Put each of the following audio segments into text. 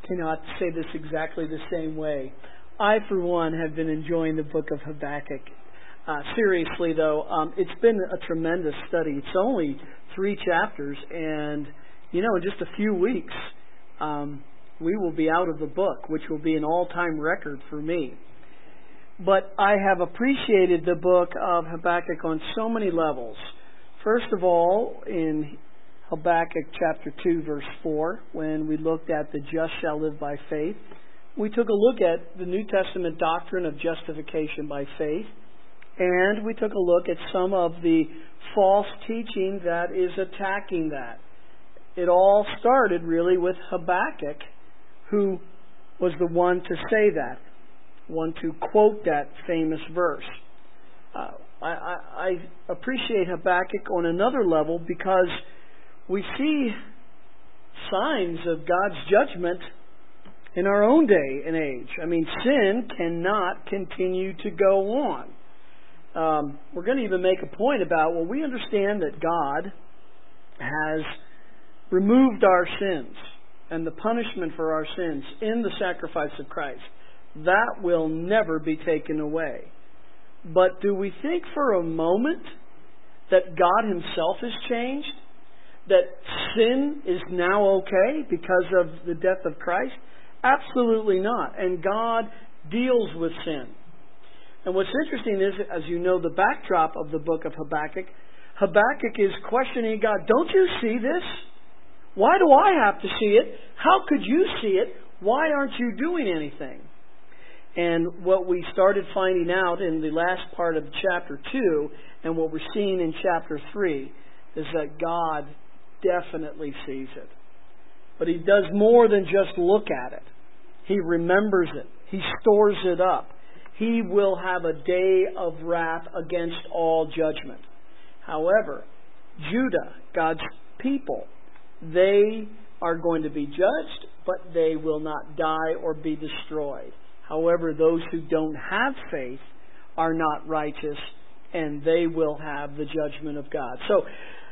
I have to say this exactly the same way. I, for one, have been enjoying the book of Habakkuk. Seriously, though, it's been a tremendous study. It's only 3 chapters, and, in just a few weeks, we will be out of the book, which will be an all-time record for me. But I have appreciated the book of Habakkuk on so many levels. First of all, in Habakkuk chapter 2, verse 4, when we looked at the just shall live by faith, we took a look at the New Testament doctrine of justification by faith, and we took a look at some of the false teaching that is attacking that. It all started really with Habakkuk, who was the one to say that, one to quote that famous verse. I appreciate Habakkuk on another level because we see signs of God's judgment in our own day and age. Sin cannot continue to go on. We're going to even make a point about, we understand that God has removed our sins and the punishment for our sins in the sacrifice of Christ. That will never be taken away. But do we think for a moment that God Himself has changed? That sin is now okay because of the death of Christ? Absolutely not. And God deals with sin. And what's interesting is, as you know, the backdrop of the book of Habakkuk, Habakkuk is questioning God. Don't you see this? Why do I have to see it? How could you see it? Why aren't you doing anything? And what we started finding out in the last part of chapter 2 and what we're seeing in chapter 3 is that God definitely sees it. But He does more than just look at it. He remembers it. He stores it up. He will have a day of wrath against all judgment. However, Judah, God's people, they are going to be judged, but they will not die or be destroyed. However, those who don't have faith are not righteous, and they will have the judgment of God. So,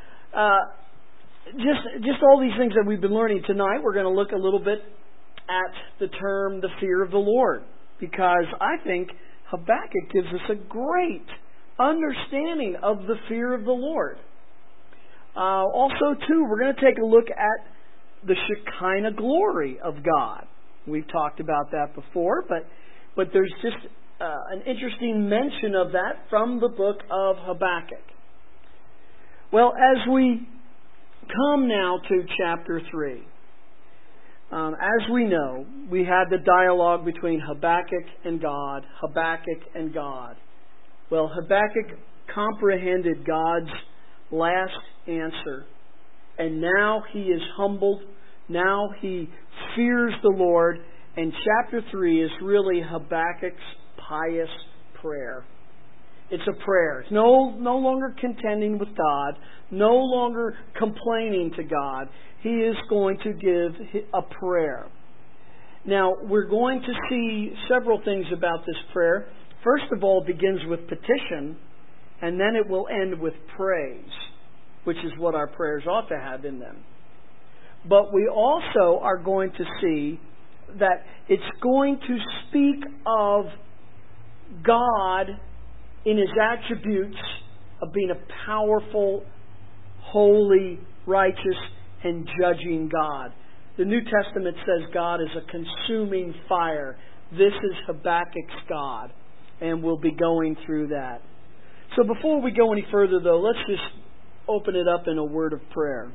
just all these things that we've been learning tonight, we're going to look a little bit at the term, the fear of the Lord, because I think Habakkuk gives us a great understanding of the fear of the Lord. Also, too, we're going to take a look at the Shekinah glory of God. We've talked about that before, but there's just an interesting mention of that from the book of Habakkuk. Well, as we come now to chapter 3, as we know, we had the dialogue between Habakkuk and God, Habakkuk and God. Well, Habakkuk comprehended God's last answer, and now he is humbled. Now he fears the Lord, and chapter 3 is really Habakkuk's pious prayer. It's a prayer. It's no longer contending with God, no longer complaining to God. He is going to give a prayer. Now, we're going to see several things about this prayer. First of all, it begins with petition, and then it will end with praise, which is what our prayers ought to have in them. But we also are going to see that it's going to speak of God in His attributes of being a powerful, holy, righteous, and judging God. The New Testament says God is a consuming fire. This is Habakkuk's God, and we'll be going through that. So before we go any further, though, let's just open it up in a word of prayer.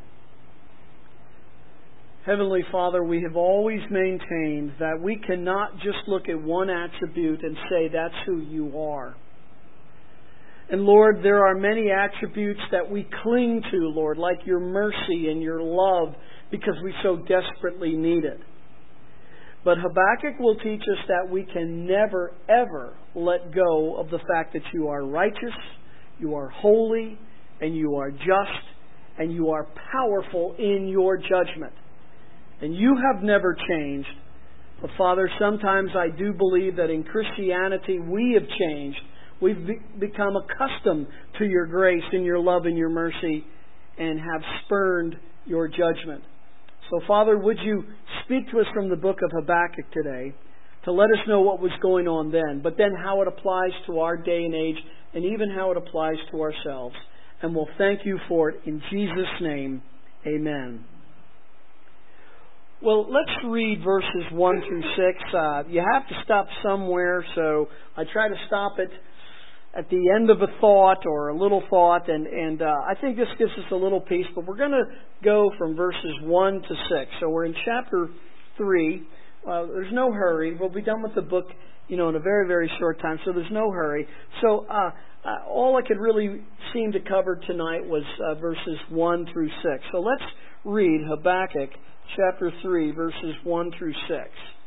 Heavenly Father, we have always maintained that we cannot just look at one attribute and say that's who you are. And Lord, there are many attributes that we cling to, Lord, like your mercy and your love, because we so desperately need it. But Habakkuk will teach us that we can never, ever let go of the fact that you are righteous, you are holy, and you are just, and you are powerful in your judgment. And you have never changed. But Father, sometimes I do believe that in Christianity we have changed. We've become accustomed to your grace and your love and your mercy and have spurned your judgment. So Father, would you speak to us from the book of Habakkuk today to let us know what was going on then, but then how it applies to our day and age, and even how it applies to ourselves. And we'll thank you for it in Jesus' name. Amen. Well, let's read verses 1 through 6. You have to stop somewhere, so I try to stop it at the end of a thought or a little thought, and I think this gives us a little piece, but we're going to go from verses 1 to 6. So we're in chapter 3. There's no hurry. We'll be done with the book, in a very, very short time, so there's no hurry. So all I could really seem to cover tonight was verses 1 through 6. So let's read Habakkuk chapter 3, verses 1 through 6.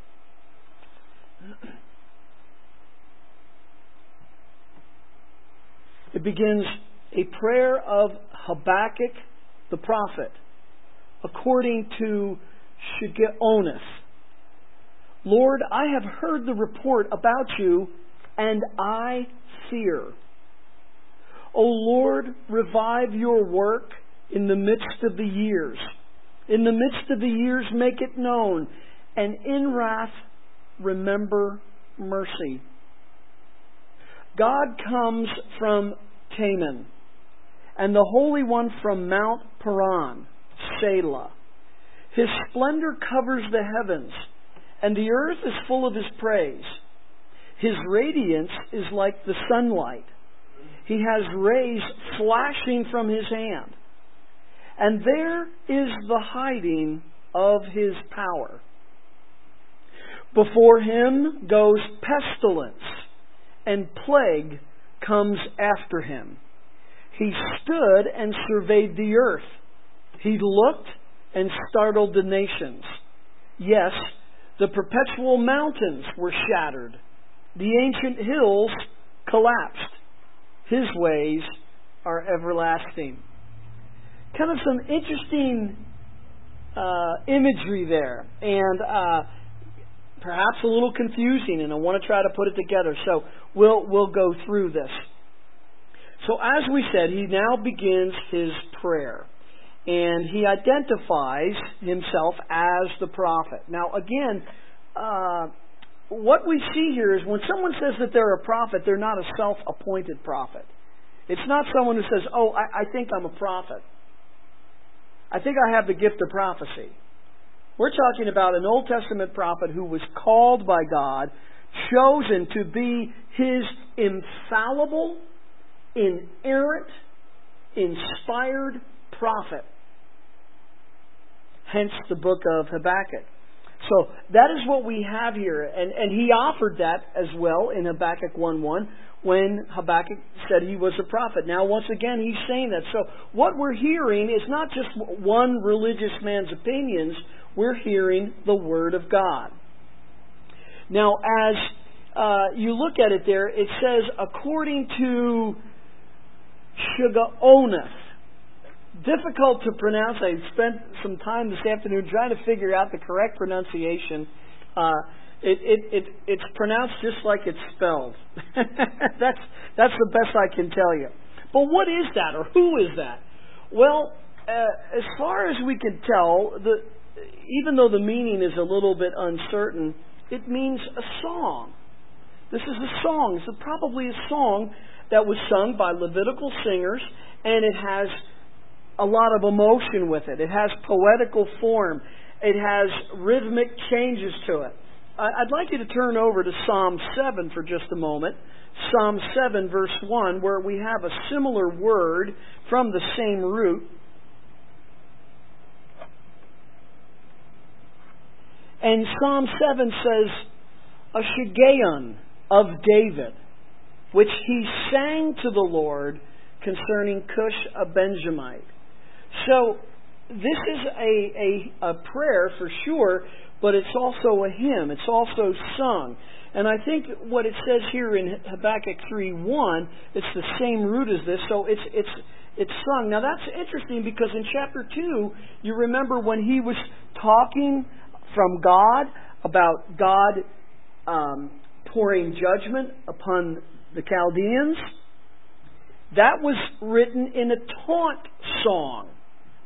It begins, a prayer of Habakkuk the prophet, according to Shigionoth. Lord, I have heard the report about you, and I fear. O Lord, revive your work in the midst of the years. In the midst of the years, make it known, and in wrath, remember mercy. God comes from Teman, and the Holy One from Mount Paran, Selah. His splendor covers the heavens, and the earth is full of His praise. His radiance is like the sunlight. He has rays flashing from His hand. And there is the hiding of His power. Before Him goes pestilence, and plague comes after Him. He stood and surveyed the earth. He looked and startled the nations. Yes, the perpetual mountains were shattered. The ancient hills collapsed. His ways are everlasting. Kind of some interesting imagery there, and perhaps a little confusing, and I want to try to put it together. So we'll go through this. So as we said, he now begins his prayer, and he identifies himself as the prophet. Now again, what we see here is when someone says that they're a prophet, they're not a self-appointed prophet. It's not someone who says, oh, I think I'm a prophet. I think I have the gift of prophecy. We're talking about an Old Testament prophet who was called by God, chosen to be His infallible, inerrant, inspired prophet. Hence the book of Habakkuk. So that is what we have here. And he offered that as well in Habakkuk 1:1 when Habakkuk said he was a prophet. Now once again he's saying that. So what we're hearing is not just one religious man's opinions. We're hearing the Word of God. Now as you look at it there, it says according to Shigionoth. Difficult to pronounce. I spent some time this afternoon trying to figure out the correct pronunciation. It's pronounced just like it's spelled. That's the best I can tell you. But what is that, or who is that? Well, as far as we can tell, even though the meaning is a little bit uncertain, it means a song. This is a song. It's probably a song that was sung by Levitical singers, and it has a lot of emotion with it. It has poetical form. It has rhythmic changes to it. I'd like you to turn over to Psalm 7 for just a moment. Psalm 7 verse 1, where we have a similar word from the same root. And Psalm 7 says, a Shiggaion of David, which he sang to the Lord concerning Cush a Benjamite. So this is a prayer for sure, but it's also a hymn. It's also sung. And I think what it says here in Habakkuk 3:1, it's the same root as this, so it's sung. Now that's interesting because in chapter 2, you remember when he was talking from God about God pouring judgment upon the Chaldeans. That was written in a taunt song.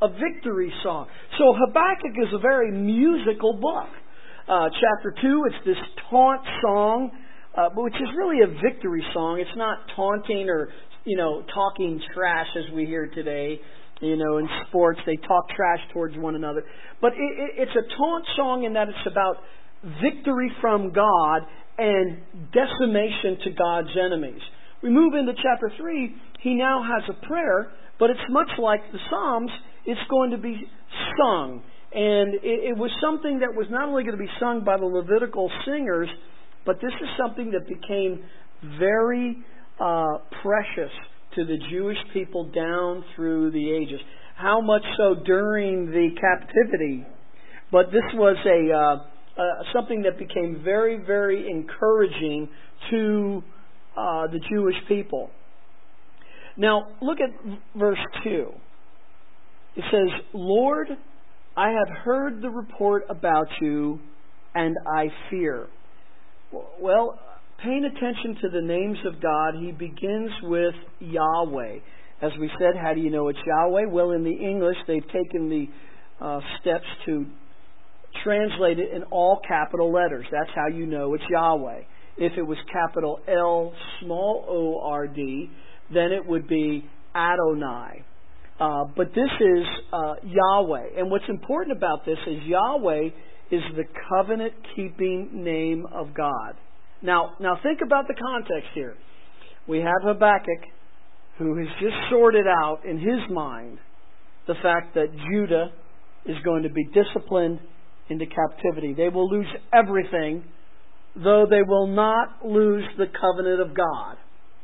a victory song. So Habakkuk is a very musical book. Chapter 2, it's this taunt song, which is really a victory song. It's not taunting or, talking trash as we hear today. In sports, they talk trash towards one another. But it's a taunt song in that it's about victory from God and decimation to God's enemies. We move into chapter 3, he now has a prayer, but it's much like the Psalms, it's going to be sung. And it was something that was not only going to be sung by the Levitical singers, but this is something that became very precious to the Jewish people down through the ages. How much so during the captivity, but this was something that became very, very encouraging to the Jewish people. Now, look at verse 2. It says, Lord, I have heard the report about you, and I fear. Well, paying attention to the names of God, he begins with Yahweh. As we said, how do you know it's Yahweh? Well, in the English, they've taken the steps to translate it in all capital letters. That's how you know it's Yahweh. If it was capital L, small O-R-D, then it would be Adonai. But this is Yahweh. And what's important about this is Yahweh is the covenant-keeping name of God. Now think about the context here. We have Habakkuk, who has just sorted out in his mind the fact that Judah is going to be disciplined into captivity. They will lose everything, though they will not lose the covenant of God.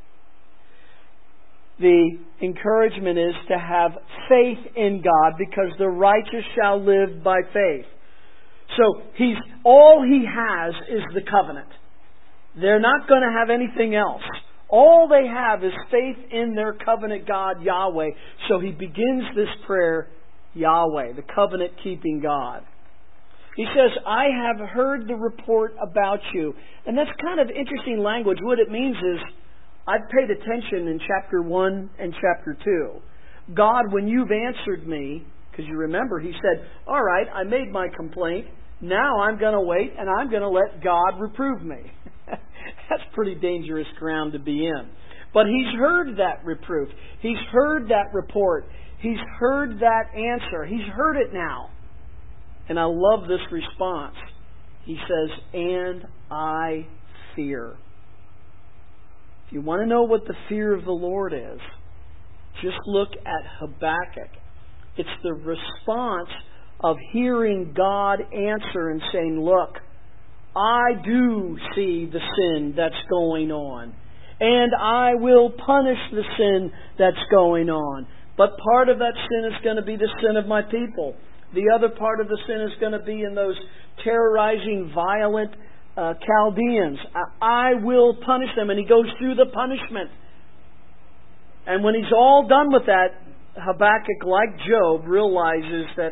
The encouragement is to have faith in God, because the righteous shall live by faith. So all he has is the covenant. They're not going to have anything else. All they have is faith in their covenant God, Yahweh. So he begins this prayer, Yahweh, the covenant-keeping God. He says, I have heard the report about you. And that's kind of interesting language. What it means is, I've paid attention in chapter 1 and chapter 2. God, when you've answered me, because you remember, he said, all right, I made my complaint. Now I'm going to wait and I'm going to let God reprove me. That's pretty dangerous ground to be in. But he's heard that reproof. He's heard that report. He's heard that answer. He's heard it now. And I love this response. He says, and I fear. If you want to know what the fear of the Lord is, just look at Habakkuk. It's the response of hearing God answer and saying, look, I do see the sin that's going on, and I will punish the sin that's going on. But part of that sin is going to be the sin of my people. The other part of the sin is going to be in those terrorizing, violent Chaldeans. I will punish them. And he goes through the punishment. And when he's all done with that, Habakkuk, like Job, realizes that,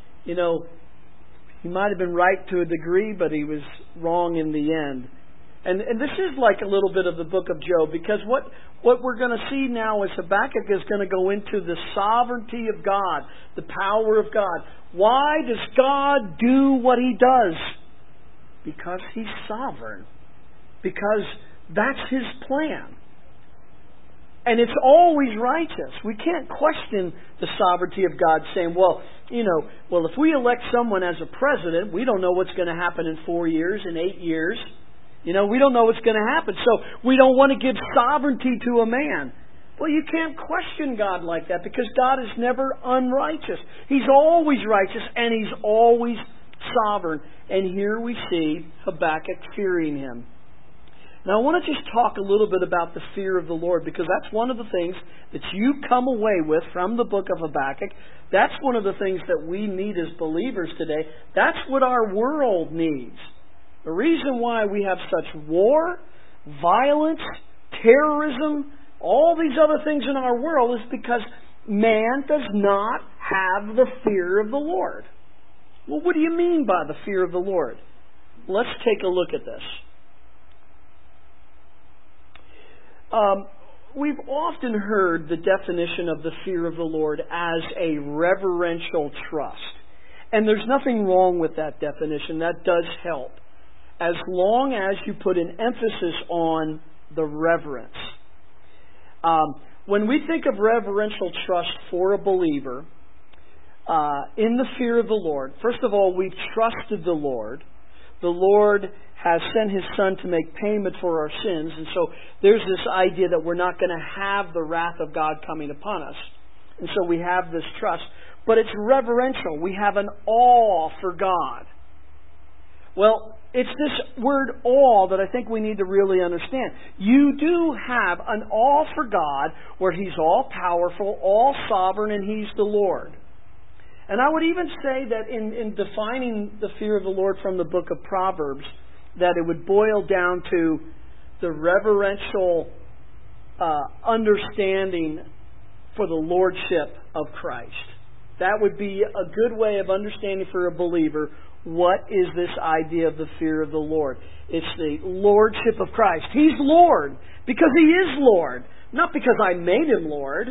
he might have been right to a degree, but he was wrong in the end. And this is like a little bit of the book of Job, because what we're going to see now is Habakkuk is going to go into the sovereignty of God, the power of God. Why does God do what he does? Because he's sovereign. Because that's his plan. And it's always righteous. We can't question the sovereignty of God, saying, well, if we elect someone as a president, we don't know what's going to happen in 4 years, in 8 years. We don't know what's going to happen. So we don't want to give sovereignty to a man. Well, you can't question God like that, because God is never unrighteous. He's always righteous, and he's always sovereign. And here we see Habakkuk fearing him. Now I want to just talk a little bit about the fear of the Lord, because that's one of the things that you come away with from the book of Habakkuk. That's one of the things that we need as believers today. That's what our world needs. The reason why we have such war, violence, terrorism, all these other things in our world is because man does not have the fear of the Lord. Well, what do you mean by the fear of the Lord? Let's take a look at this. we've often heard the definition of the fear of the Lord as a reverential trust. And there's nothing wrong with that definition. That does help, as long as you put an emphasis on the reverence. When we think of reverential trust for a believer, in the fear of the Lord, first of all, we've trusted the Lord. The Lord has sent His Son to make payment for our sins, and so there's this idea that we're not going to have the wrath of God coming upon us. And so we have this trust. But it's reverential. We have an awe for God. Well, it's this word awe that I think we need to really understand. You do have an awe for God where He's all powerful, all sovereign, and He's the Lord. And I would even say that in defining the fear of the Lord from the book of Proverbs, that it would boil down to the reverential understanding for the lordship of Christ. That would be a good way of understanding for a believer what is this idea of the fear of the Lord. It's the lordship of Christ. He's Lord because He is Lord. Not because I made Him Lord.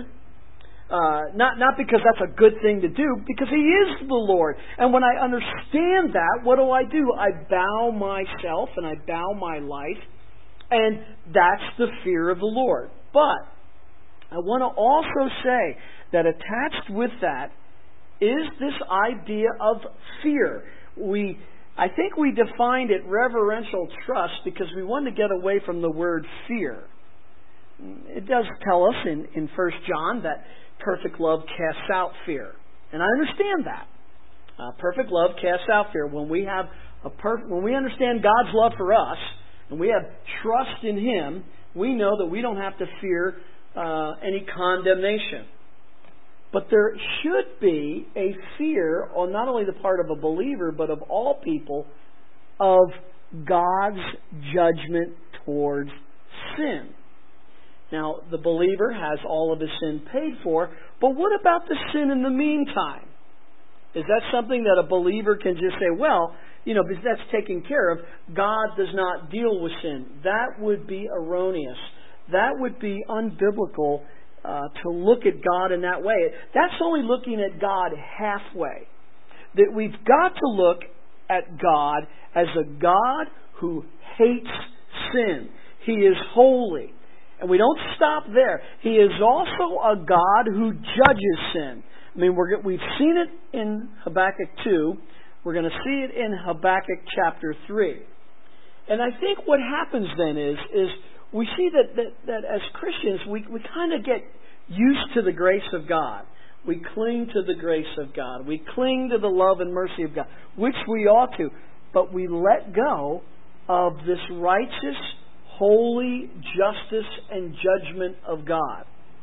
Not because that's a good thing to do, because He is the Lord. And when I understand that, what do? I bow myself and I bow my life. And that's the fear of the Lord. But I want to also say that attached with that is this idea of fear. I think we defined it reverential trust because we want to get away from the word fear. It does tell us in 1 John that perfect love casts out fear. And I understand that. Perfect love casts out fear. When we understand God's love for us and we have trust in Him, we know that we don't have to fear any condemnation. But there should be a fear on not only the part of a believer, but of all people, of God's judgment towards sin. Now, the believer has all of his sin paid for, but what about the sin in the meantime? Is that something that a believer can just say, well, because that's taken care of, God does not deal with sin? That would be erroneous. That would be unbiblical to look at God in that way. That's only looking at God halfway. That we've got to look at God as a God who hates sin. He is holy. And we don't stop there. He is also a God who judges sin. I mean, we've seen it in Habakkuk 2. We're going to see it in Habakkuk chapter 3. And I think what happens then is we see that as Christians, we kind of get used to the grace of God. We cling to the grace of God. We cling to the love and mercy of God, which we ought to. But we let go of this righteous, holy justice and judgment of God.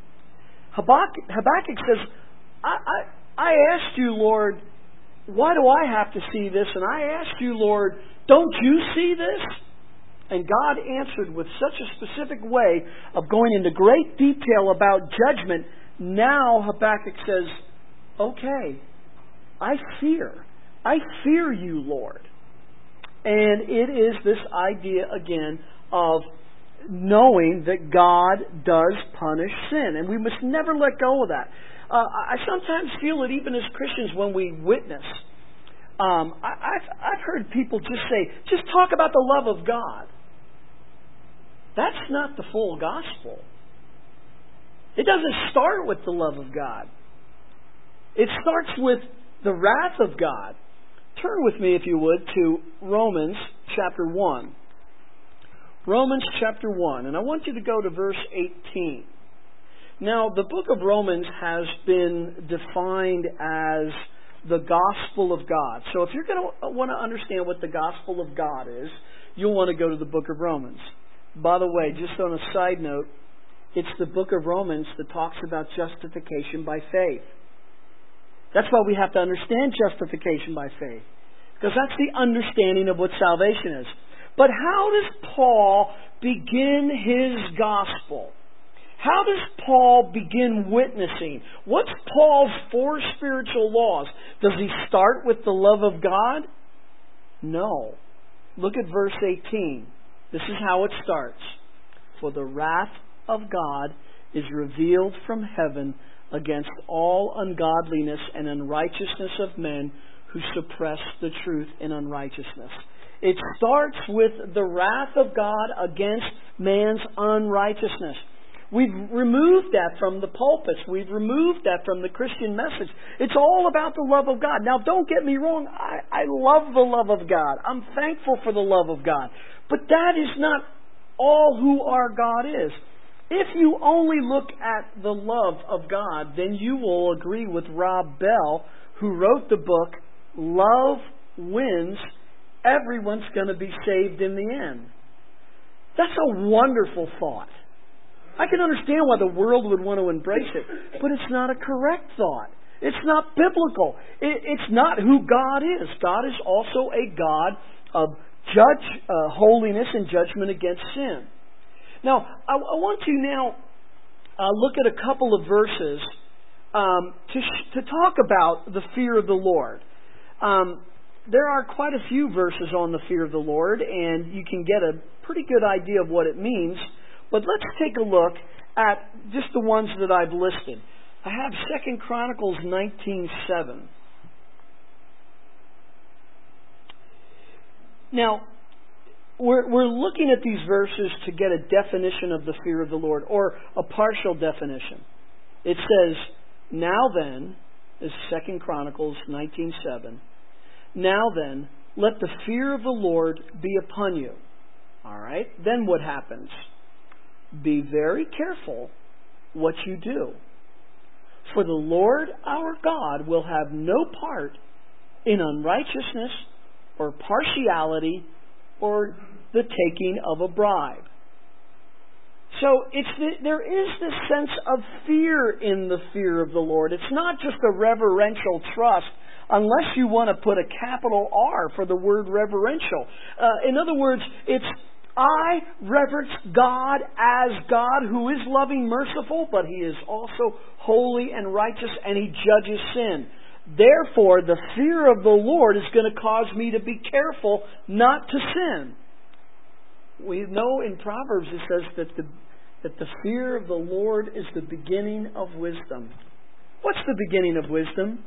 Habakkuk says, I asked you, Lord, why do I have to see this? And I asked you, Lord, don't you see this? And God answered with such a specific way of going into great detail about judgment. Now Habakkuk says, okay, I fear you, Lord. And it is this idea again of knowing that God does punish sin. And we must never let go of that. I sometimes feel it even as Christians when we witness. I've heard people just say, just talk about the love of God. That's not the full gospel. It doesn't start with the love of God. It starts with the wrath of God. Turn with me, if you would, to Romans chapter 1. Romans chapter 1. And I want you to go to verse 18. Now, the book of Romans has been defined as the gospel of God. So if you're going to want to understand what the gospel of God is, you'll want to go to the book of Romans. By the way, just on a side note, it's the book of Romans that talks about justification by faith. That's why we have to understand justification by faith, because that's the understanding of what salvation is. But how does Paul begin his gospel? How does Paul begin witnessing? What's Paul's 4 spiritual laws? Does he start with the love of God? No. Look at verse 18. This is how it starts. For the wrath of God is revealed from heaven against all ungodliness and unrighteousness of men who suppress the truth in unrighteousness. It starts with the wrath of God against man's unrighteousness. We've removed that from the pulpits. We've removed that from the Christian message. It's all about the love of God. Now, don't get me wrong. I love the love of God. I'm thankful for the love of God. But that is not all who our God is. If you only look at the love of God, then you will agree with Rob Bell, who wrote the book, Love Wins. Everyone's going to be saved in the end. That's a wonderful thought. I can understand why the world would want to embrace it, but it's not a correct thought. It's not biblical. It's not who God is. God is also a God of holiness and judgment against sin. Now, I want to now look at a couple of verses to talk about the fear of the Lord. There are quite a few verses on the fear of the Lord, and you can get a pretty good idea of what it means. But let's take a look at just the ones that I've listed. I have 2 Chronicles 19:7. Now, we're looking at these verses to get a definition of the fear of the Lord, or a partial definition. It says, "Now then," is 2 Chronicles 19:7. "Now then, let the fear of the Lord be upon you." All right. Then what happens? "Be very careful what you do. For the Lord our God will have no part in unrighteousness or partiality or the taking of a bribe." So there is this sense of fear in the fear of the Lord. It's not just a reverential trust, unless you want to put a capital R for the word reverential. In other words, it's I reverence God as God who is loving, merciful, but He is also holy and righteous, and He judges sin. Therefore, the fear of the Lord is going to cause me to be careful not to sin. We know in Proverbs it says that the fear of the Lord is the beginning of wisdom. What's the beginning of wisdom?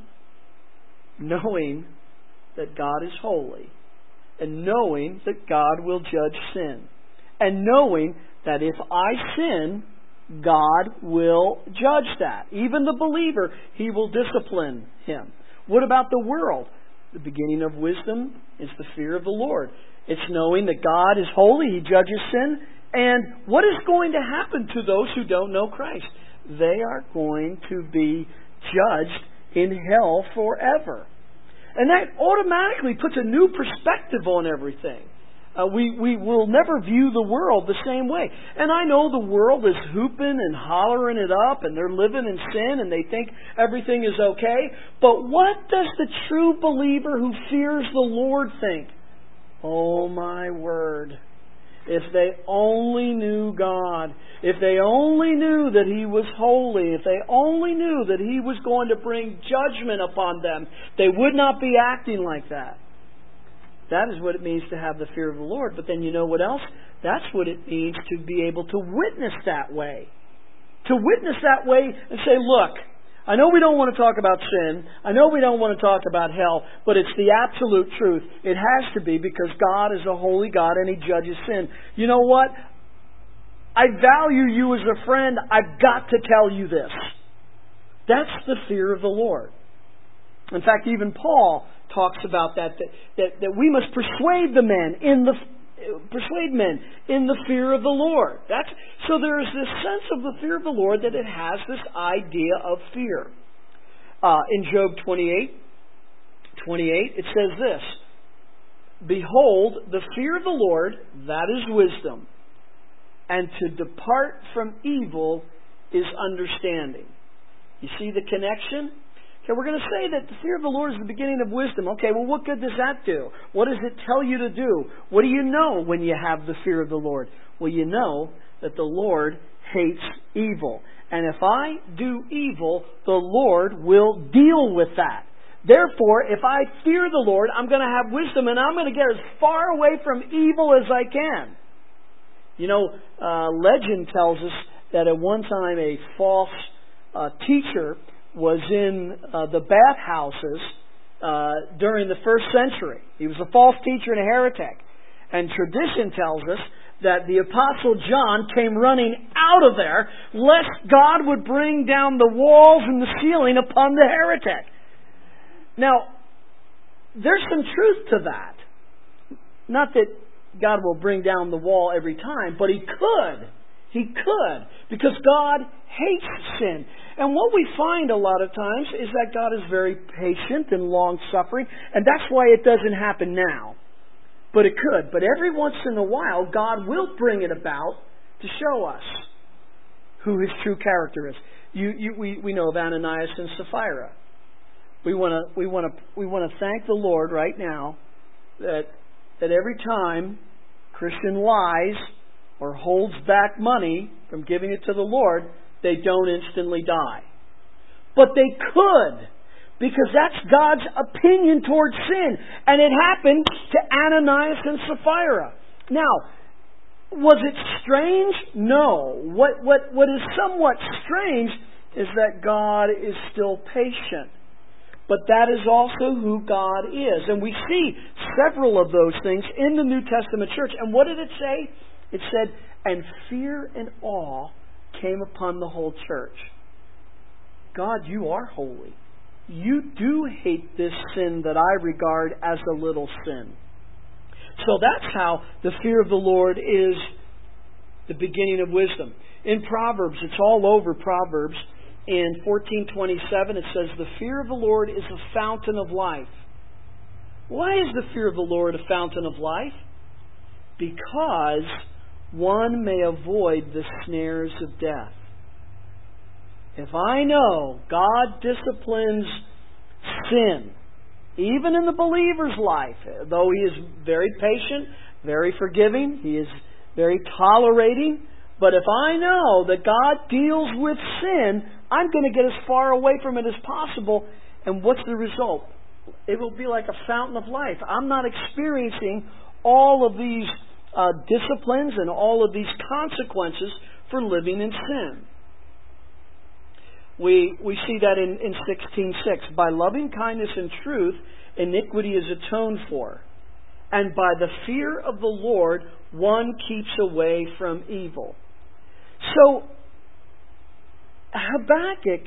Knowing that God is holy, and knowing that God will judge sin, and knowing that if I sin, God will judge that. Even the believer, He will discipline him. What about the world? The beginning of wisdom is the fear of the Lord. It's knowing that God is holy, He judges sin, and what is going to happen to those who don't know Christ? They are going to be judged in hell forever. And that automatically puts a new perspective on everything. We will never view the world the same way. And I know the world is hooping and hollering it up, and they're living in sin, and they think everything is okay. But what does the true believer who fears the Lord think? Oh my word. If they only knew God, if they only knew that He was holy, if they only knew that He was going to bring judgment upon them, they would not be acting like that. That is what it means to have the fear of the Lord. But then you know what else? That's what it means to be able to witness that way. To witness that way and say, look, I know we don't want to talk about sin. I know we don't want to talk about hell, but it's the absolute truth. It has to be, because God is a holy God and He judges sin. You know what? I value you as a friend. I've got to tell you this. That's the fear of the Lord. In fact, even Paul talks about that we must persuade men in the fear of the Lord. So there is this sense of the fear of the Lord, that it has this idea of fear. In Job 28, it says this: "Behold, the fear of the Lord, that is wisdom, and to depart from evil is understanding." You see the connection? Okay, we're going to say that the fear of the Lord is the beginning of wisdom. Okay, well, what good does that do? What does it tell you to do? What do you know when you have the fear of the Lord? Well, you know that the Lord hates evil. And if I do evil, the Lord will deal with that. Therefore, if I fear the Lord, I'm going to have wisdom, and I'm going to get as far away from evil as I can. You know, legend tells us that at one time a false teacher was in the bathhouses during the first century. He was a false teacher and a heretic. And tradition tells us that the Apostle John came running out of there lest God would bring down the walls and the ceiling upon the heretic. Now, there's some truth to that. Not that God will bring down the wall every time, but He could. He could. Because God hates sin. And what we find a lot of times is that God is very patient and long-suffering, and that's why it doesn't happen now. But it could. But every once in a while, God will bring it about to show us who His true character is. We know of Ananias and Sapphira. We want to thank the Lord right now that every time Christian lies or holds back money from giving it to the Lord, they don't instantly die. But they could, because that's God's opinion towards sin. And it happened to Ananias and Sapphira. Now, was it strange? No. What is somewhat strange is that God is still patient. But that is also who God is. And we see several of those things in the New Testament church. And what did it say? It said, and fear and awe came upon the whole church. God, you are holy. You do hate this sin that I regard as a little sin. So that's how the fear of the Lord is the beginning of wisdom. In Proverbs, it's all over Proverbs. In 14:27 it says, the fear of the Lord is a fountain of life. Why is the fear of the Lord a fountain of life? Because one may avoid the snares of death. If I know God disciplines sin, even in the believer's life, though He is very patient, very forgiving, He is very tolerating, but if I know that God deals with sin, I'm going to get as far away from it as possible. And what's the result? It will be like a fountain of life. I'm not experiencing all of these disciplines and all of these consequences for living in sin. We see that in 16:6. By loving kindness and truth, iniquity is atoned for. And by the fear of the Lord, one keeps away from evil. So, Habakkuk,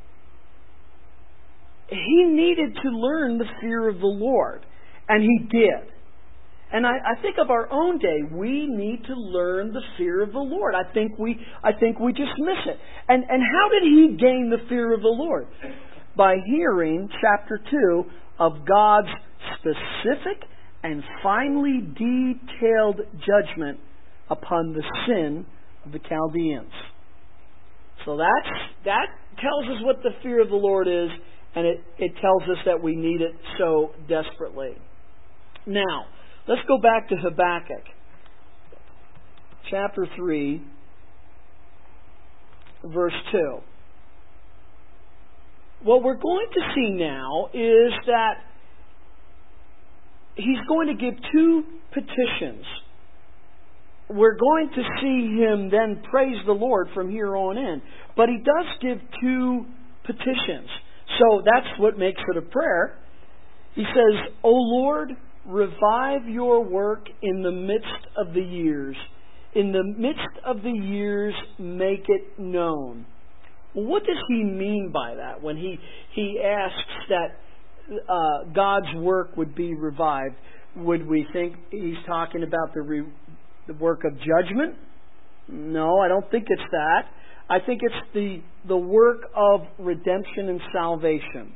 he needed to learn the fear of the Lord. And he did. And I think of our own day, we need to learn the fear of the Lord. I think we just miss it. And how did he gain the fear of the Lord? By hearing chapter 2 of God's specific and finely detailed judgment upon the sin of the Chaldeans. So that tells us what the fear of the Lord is, and it tells us that we need it so desperately. Now, let's go back to Habakkuk. Chapter 3, verse 2. What we're going to see now is that he's going to give two petitions. We're going to see him then praise the Lord from here on in. But he does give two petitions. So that's what makes it a prayer. He says, O Lord, revive your work in the midst of the years. In the midst of the years, make it known. Well, what does he mean by that when he asks that God's work would be revived? Would we think he's talking about the work of judgment? No, I don't think it's that. I think it's the work of redemption and salvation.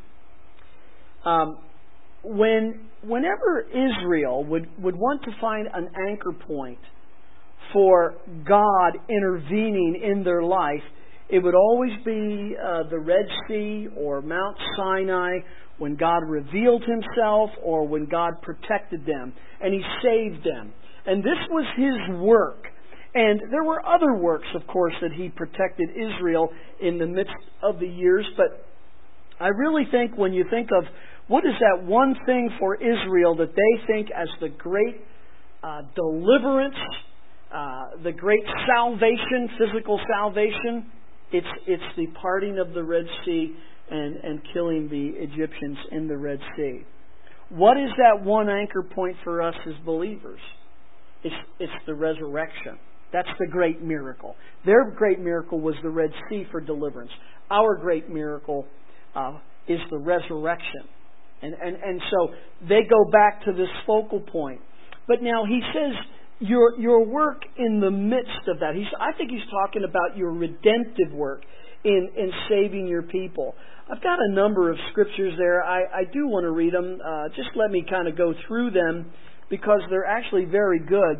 Whenever Israel would want to find an anchor point for God intervening in their life, it would always be the Red Sea or Mount Sinai, when God revealed Himself or when God protected them and He saved them. And this was His work. And there were other works, of course, that He protected Israel in the midst of the years. But I really think when you think of what is that one thing for Israel that they think as the great deliverance the great salvation, physical salvation, it's the parting of the Red Sea and killing the Egyptians in the Red Sea. What is that one anchor point for us as believers? It's the resurrection. That's the great miracle. Their great miracle was the Red Sea for deliverance. Our great miracle is the resurrection. And so they go back to this focal point. But now he says your work in the midst of that. I think he's talking about your redemptive work in saving your people. I've got a number of scriptures there. I do want to read them. Just let me kind of go through them because they're actually very good.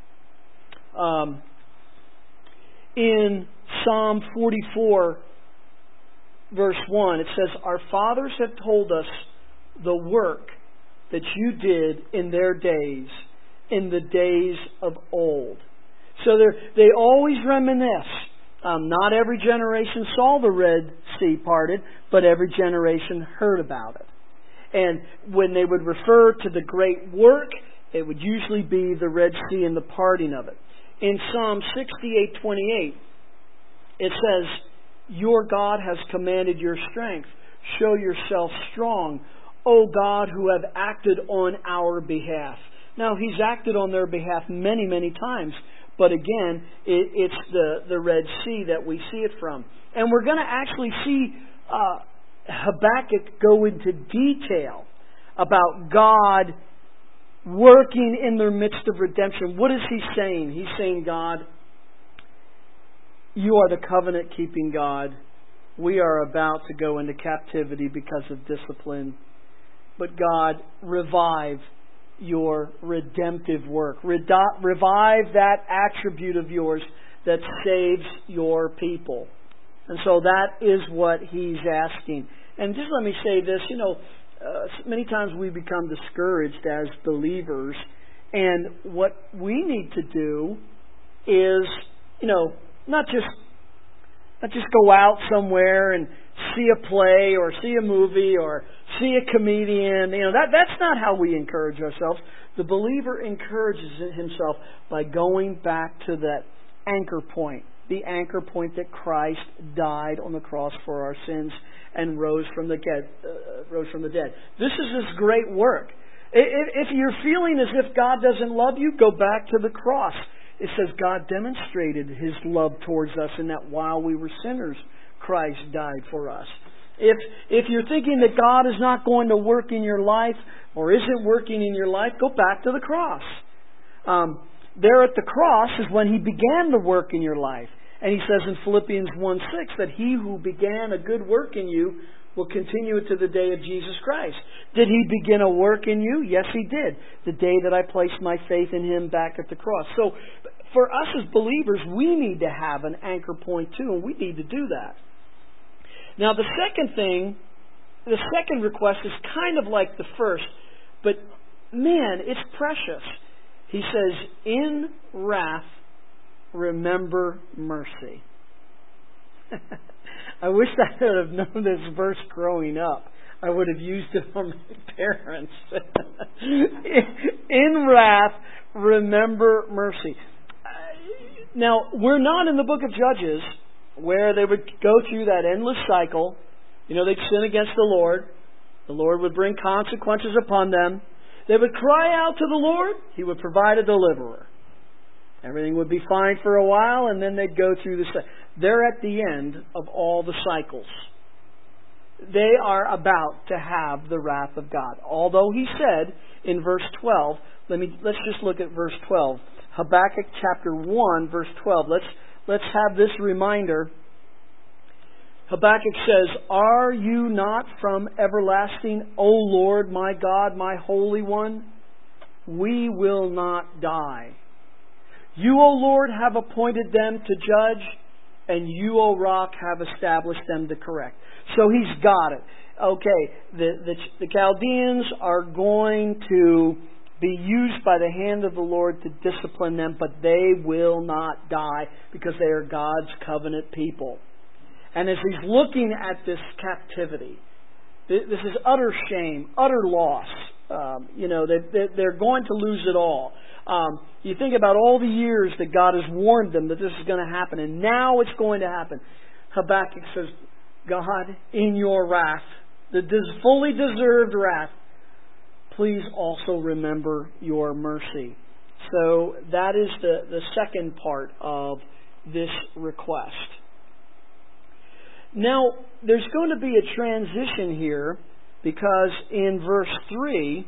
In Psalm 44, verse 1, it says, "Our fathers have told us the work that you did in their days, in the days of old." So they always reminisce. Not every generation saw the Red Sea parted, but every generation heard about it. And when they would refer to the great work, it would usually be the Red Sea and the parting of it. In Psalm 68:28, it says, "Your God has commanded your strength. Show yourself strong, O God, who have acted on our behalf." Now, He's acted on their behalf many, many times. But again, it's the Red Sea that we see it from. And we're going to actually see Habakkuk go into detail about God working in their midst of redemption. What is he saying? He's saying, God, you are the covenant-keeping God. We are about to go into captivity because of discipline. But God, revive your redemptive work. Revive that attribute of yours that saves your people. And so that is what he's asking. And just let me say this, many times we become discouraged as believers, and what we need to do is, not just go out somewhere and see a play or see a movie or see a comedian. That's not how we encourage ourselves. The believer encourages himself by going back to that anchor point, the anchor point that Christ died on the cross for our sins and rose from the dead. This is His great work. If you're feeling as if God doesn't love you, go back to the cross. It says God demonstrated His love towards us in that while we were sinners, Christ died for us. If you're thinking that God is not going to work in your life or isn't working in your life, go back to the cross. There at the cross is when He began the work in your life. And He says in Philippians 1:6 that He who began a good work in you will continue it to the day of Jesus Christ. Did He begin a work in you? Yes, He did. The day that I placed my faith in Him back at the cross. So for us as believers, we need to have an anchor point too, and we need to do that. Now the second request is kind of like the first, but man, it's precious. He says, in wrath, remember mercy. I wish I would have known this verse growing up. I would have used it on my parents. In wrath, remember mercy. Now, we're not in the book of Judges where they would go through that endless cycle. They'd sin against the Lord. The Lord would bring consequences upon them. They would cry out to the Lord. He would provide a deliverer. Everything would be fine for a while, and then they'd go through the... They're at the end of all the cycles. They are about to have the wrath of God. Although He said in verse 12, let's just look at verse 12. Habakkuk chapter 1, verse 12. Let's have this reminder. Habakkuk says, "Are you not from everlasting, O Lord, my God, my Holy One? We will not die. You, O Lord, have appointed them to judge, and you, O Rock, have established them to correct." So he's got it. Okay, the Chaldeans are going to be used by the hand of the Lord to discipline them, but they will not die because they are God's covenant people. And as he's looking at this captivity, this is utter shame, utter loss. They're going to lose it all. You think about all the years that God has warned them that this is going to happen, and now it's going to happen. Habakkuk says, God, in your wrath, the fully deserved wrath, please also remember your mercy. So that is the second part of this request. Now, there's going to be a transition here, because in verse 3,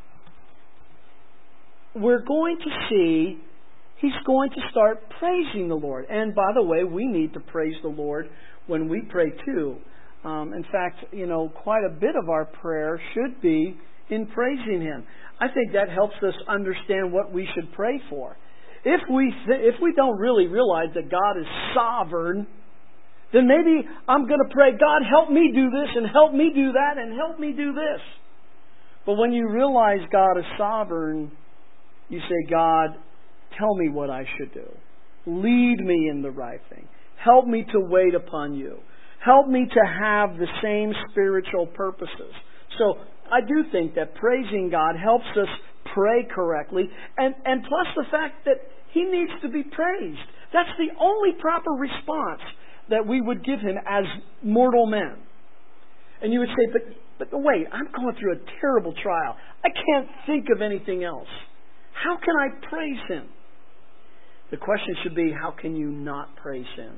we're going to see he's going to start praising the Lord. And by the way, we need to praise the Lord when we pray too. In fact, quite a bit of our prayer should be in praising Him. I think that helps us understand what we should pray for. If we don't really realize that God is sovereign, then maybe I'm going to pray, God, help me do this, and help me do that, and help me do this. But when you realize God is sovereign, you say, God, tell me what I should do. Lead me in the right thing. Help me to wait upon you. Help me to have the same spiritual purposes. So I do think that praising God helps us pray correctly, and plus the fact that He needs to be praised. That's the only proper response that we would give Him as mortal men. And you would say, but wait, I'm going through a terrible trial. I can't think of anything else. How can I praise Him? The question should be, how can you not praise Him?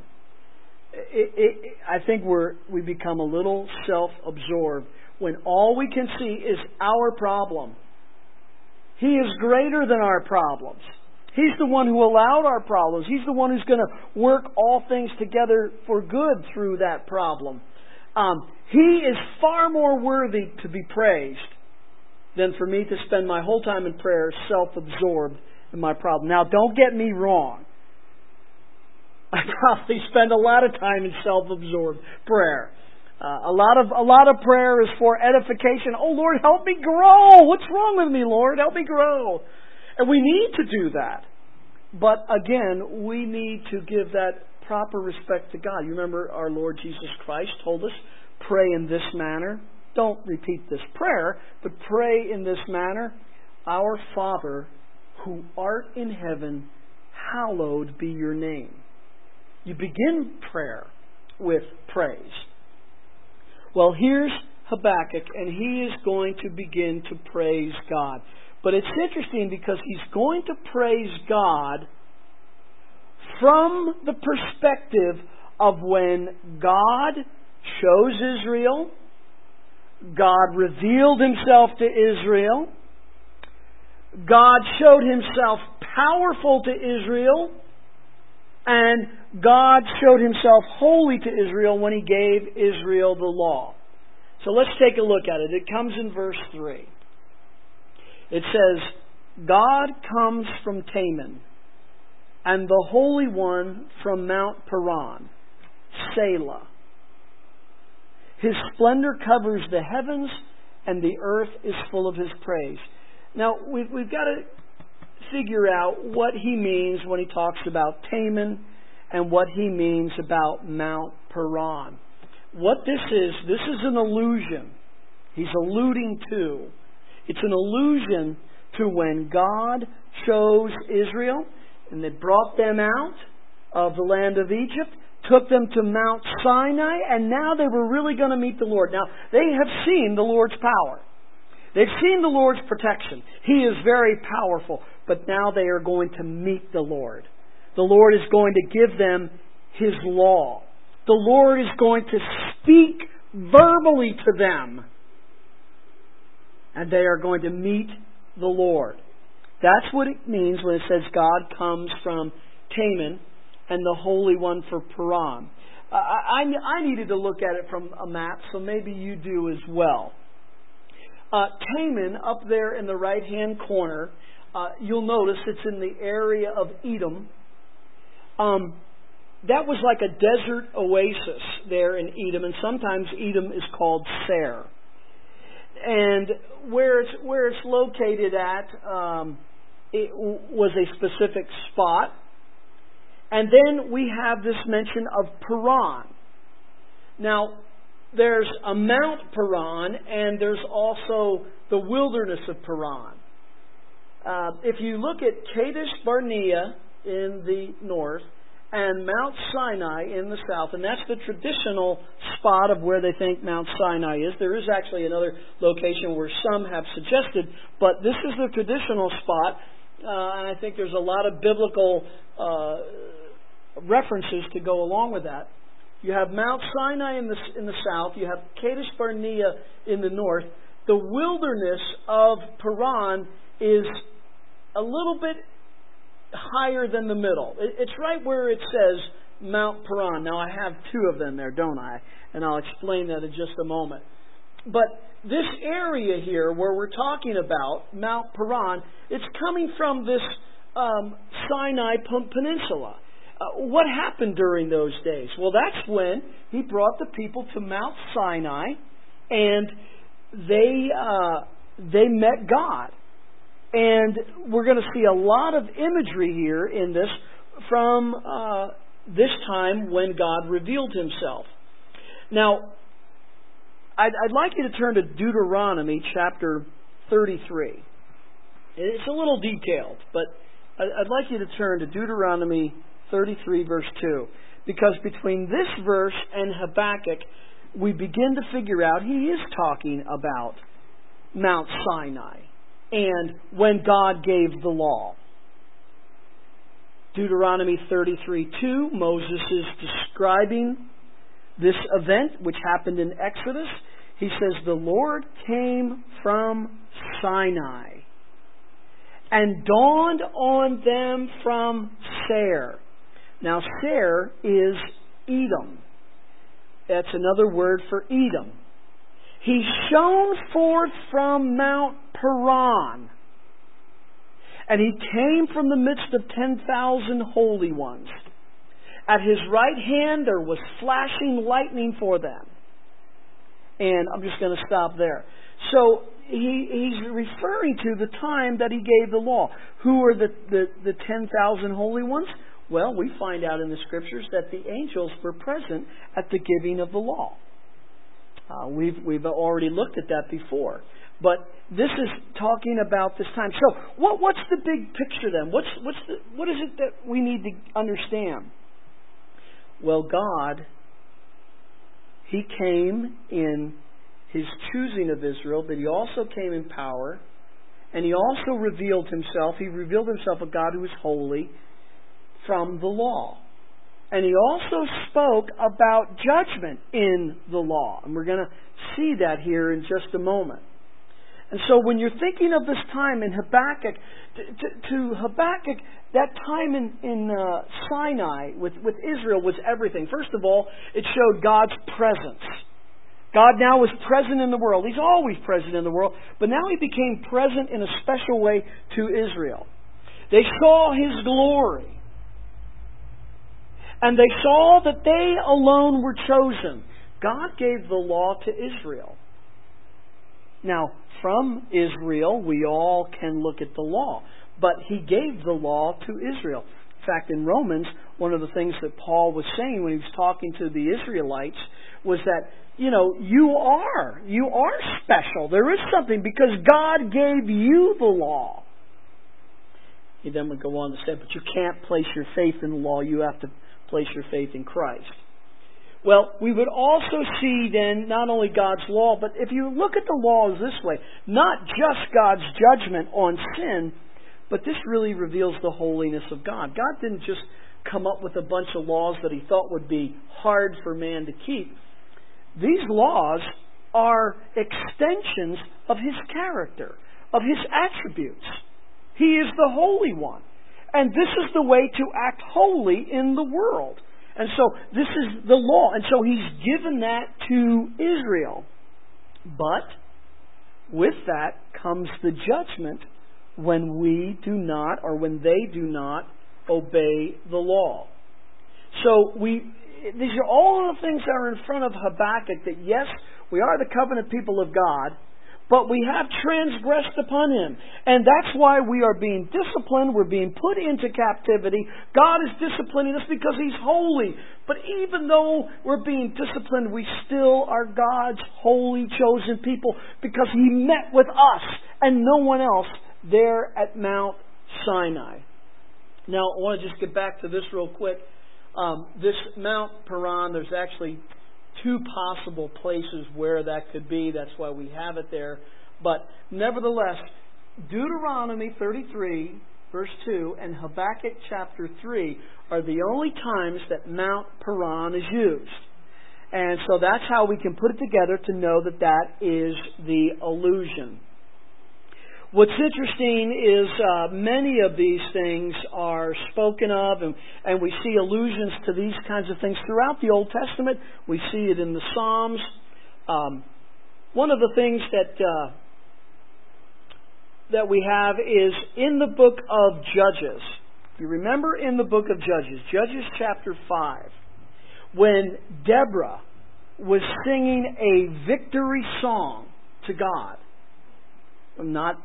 I think we become a little self-absorbed when all we can see is our problem. He is greater than our problems. He's the one who allowed our problems. He's the one who's going to work all things together for good through that problem. He is far more worthy to be praised than for me to spend my whole time in prayer self-absorbed in my problem. Now, don't get me wrong. I probably spend a lot of time in self-absorbed prayer. A lot of prayer is for edification. Oh, Lord, help me grow. What's wrong with me, Lord? Help me grow. And we need to do that. But again, we need to give that proper respect to God. You remember our Lord Jesus Christ told us, pray in this manner. Don't repeat this prayer, but pray in this manner. Our Father, who art in heaven, hallowed be your name. You begin prayer with praise. Well, here's Habakkuk, and he is going to begin to praise God. But it's interesting because he's going to praise God from the perspective of when God chose Israel, God revealed Himself to Israel, God showed Himself powerful to Israel, and God showed Himself holy to Israel when He gave Israel the law. So let's take a look at it. It comes in verse 3. It says, God comes from Teman, and the Holy One from Mount Paran, Selah. His splendor covers the heavens, and the earth is full of His praise. Now, we've got to figure out what he means when he talks about Teman and what he means about Mount Paran. What this is an allusion. He's alluding to. It's an allusion to when God chose Israel and they brought them out of the land of Egypt, took them to Mount Sinai, and now they were really going to meet the Lord. Now, they have seen the Lord's power. They've seen the Lord's protection. He is very powerful. But now they are going to meet the Lord. The Lord is going to give them His law. The Lord is going to speak verbally to them. And they are going to meet the Lord. That's what it means when it says God comes from Teman and the Holy One for Paran. I needed to look at it from a map, so maybe you do as well. Teman, up there in the right-hand corner, you'll notice it's in the area of Edom. That was like a desert oasis there in Edom, and sometimes Edom is called Seir. And where it's located at, it was a specific spot. And then we have this mention of Paran. Now, there's a Mount Paran, and there's also the wilderness of Paran. if you look at Kadesh Barnea in the north and Mount Sinai in the south, and that's the traditional spot of where they think Mount Sinai is. There is actually another location where some have suggested, but this is the traditional spot, and I think there's a lot of biblical references to go along with that. You have Mount Sinai in the south. You have Kadesh Barnea in the north. The wilderness of Paran is a little bit higher than the middle. It's right where it says Mount Paran. Now, I have two of them there, don't I? And I'll explain that in just a moment. But this area here where we're talking about, Mount Paran, it's coming from this Sinai Peninsula. What happened during those days? Well, that's when He brought the people to Mount Sinai, and they met God. And we're going to see a lot of imagery here in this from this time when God revealed Himself. Now, I'd like you to turn to Deuteronomy chapter 33. It's a little detailed, but I'd like you to turn to Deuteronomy 33 verse 2. Because between this verse and Habakkuk, we begin to figure out He is talking about Mount Sinai and when God gave the law. Deuteronomy 33:2, Moses is describing this event which happened in Exodus. He says, "The Lord came from Sinai and dawned on them from Seir." Now, Seir is Edom. That's another word for Edom. He shone forth from Mount Paran, and He came from the midst of 10,000 holy ones. At His right hand there was flashing lightning for them. And I'm just going to stop there. So he's referring to the time that He gave the law. Who are the 10,000 holy ones? Well, we find out in the Scriptures that the angels were present at the giving of the law. We've already looked at that before. But this is talking about this time. So what's the big picture then? What is it that we need to understand? Well, God, He came in His choosing of Israel, but He also came in power, and He also revealed Himself. He revealed Himself a God who is holy from the law. And He also spoke about judgment in the law. And we're going to see that here in just a moment. And so when you're thinking of this time in Habakkuk, to Habakkuk, that time in Sinai with Israel was everything. First of all, it showed God's presence. God now was present in the world. He's always present in the world. But now He became present in a special way to Israel. They saw His glory. And they saw that they alone were chosen. God gave the law to Israel. Now, from Israel, we all can look at the law. But He gave the law to Israel. In fact, in Romans, one of the things that Paul was saying when he was talking to the Israelites was that, you are special. There is something because God gave you the law. He then would go on to say, but you can't place your faith in the law. You have to place your faith in Christ. Well, we would also see then not only God's law, but if you look at the laws this way, not just God's judgment on sin, but this really reveals the holiness of God. God didn't just come up with a bunch of laws that He thought would be hard for man to keep. These laws are extensions of His character, of His attributes. He is the Holy One. And this is the way to act holy in the world. And so this is the law. And so He's given that to Israel. But with that comes the judgment when we do not, or when they do not, obey the law. So these are all the things that are in front of Habakkuk, that yes, we are the covenant people of God, but we have transgressed upon Him. And that's why we are being disciplined. We're being put into captivity. God is disciplining us because He's holy. But even though we're being disciplined, we still are God's holy chosen people because He met with us and no one else there at Mount Sinai. Now, I want to just get back to this real quick. This Mount Paran, there's actually two possible places where that could be. That's why we have it there. But nevertheless, Deuteronomy 33, verse 2, and Habakkuk chapter 3 are the only times that Mount Paran is used. And so that's how we can put it together to know that that is the allusion. What's interesting is many of these things are spoken of, and we see allusions to these kinds of things throughout the Old Testament. We see it in the Psalms. One of the things that we have is in the book of Judges. You remember in the book of Judges, Judges chapter 5, when Deborah was singing a victory song to God. Not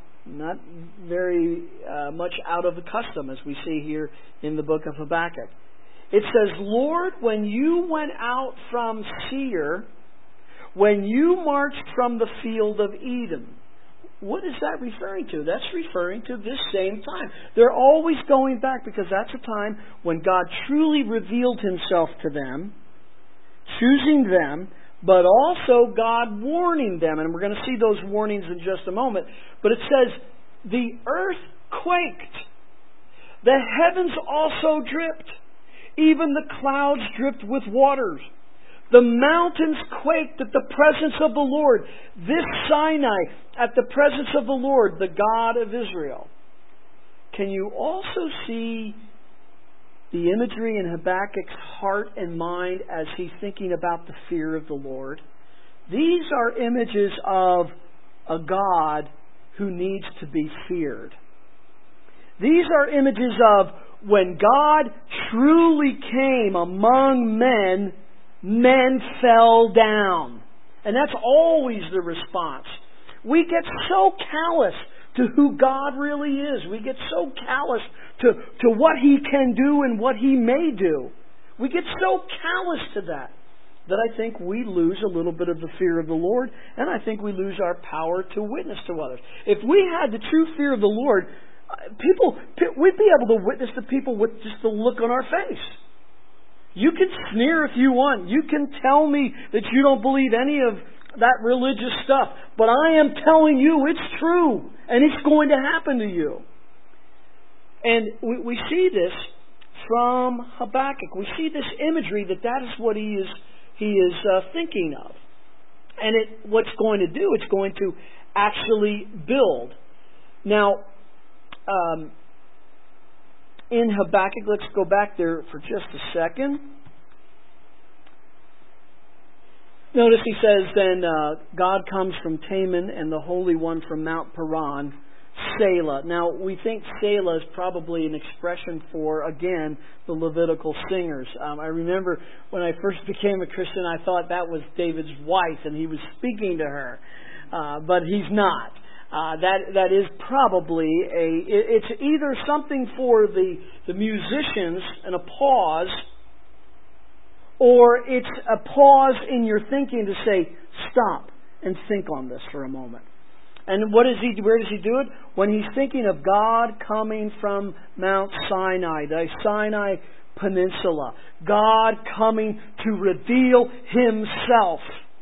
very much out of the custom, as we see here in the book of Habakkuk. It says, Lord, when you went out from Seir, when you marched from the field of Edom. What is that referring to? That's referring to this same time. They're always going back because that's a time when God truly revealed Himself to them, choosing them, but also God warning them. And we're going to see those warnings in just a moment. But it says, the earth quaked. The heavens also dripped. Even the clouds dripped with waters. The mountains quaked at the presence of the Lord. This Sinai at the presence of the Lord, the God of Israel. Can you also see the imagery in Habakkuk's heart and mind as he's thinking about the fear of the Lord? These are images of a God who needs to be feared. These are images of when God truly came among men, men fell down. And that's always the response. We get so callous to who God really is. We get so callous to what He can do and what He may do. We get so callous to that I think we lose a little bit of the fear of the Lord, and I think we lose our power to witness to others. If we had the true fear of the Lord, we'd be able to witness to people with just the look on our face. You can sneer if you want. You can tell me that you don't believe any of that religious stuff. But I am telling you it's true. And it's going to happen to you. And we see this from Habakkuk. We see this imagery that is what he is thinking of. And what's going to do, it's going to actually build. Now, in Habakkuk, let's go back there for just a second. Notice he says, then God comes from Teman and the Holy One from Mount Paran, Selah. Now, we think Selah is probably an expression for, again, the Levitical singers. I remember when I first became a Christian, I thought that was David's wife and he was speaking to her. But he's not. That is probably it's either something for the musicians and a pause, or it's a pause in your thinking to say, stop and think on this for a moment. And where does he do it? When he's thinking of God coming from Mount Sinai, the Sinai Peninsula. God coming to reveal Himself.